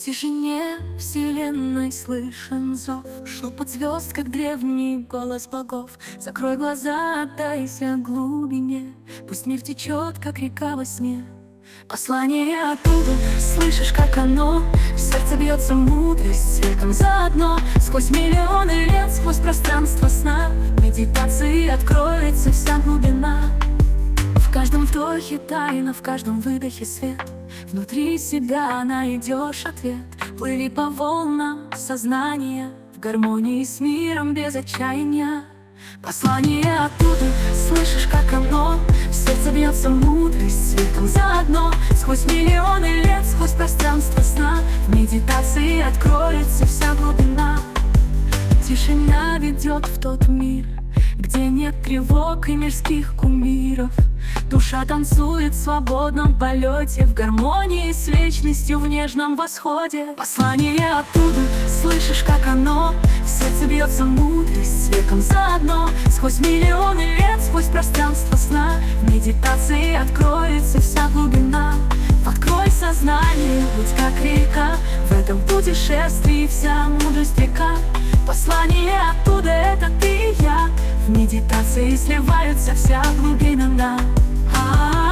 тишине вселенной слышен зов, шепот звезд, как древний голос богов. Закрой глаза, отдайся глубине, пусть мир течет, как река во сне. Послание оттуда, слышишь, как оно в сердце бьется мудрость светом заодно. Сквозь миллионы лет, сквозь пространство сна, в медитации откроется вся глубина. В каждом вдохе тайна, в каждом выдохе свет. Внутри себя найдешь ответ. Плыви по волнам сознания, в гармонии с миром без отчаяния. Послание оттуда, слышишь, как оно в сердце бьется мудрость светом заодно. Сквозь миллионы лет, сквозь пространство сна, в медитации откроется вся глубина. Тишина ведет в тот мир, где нет тревог и мирских кумиров. Душа танцует в свободном полете, в гармонии с вечностью, в нежном восходе. Послание оттуда, слышишь, как оно в сердце бьется мудрость светом заодно. Сквозь миллионы лет, сквозь пространство сна, в медитации откроется вся глубина. Открой сознание, будь как река, в этом путешествии вся мудрость века. Послание оттуда — это ты и я, в медитации сливаются вся глубина.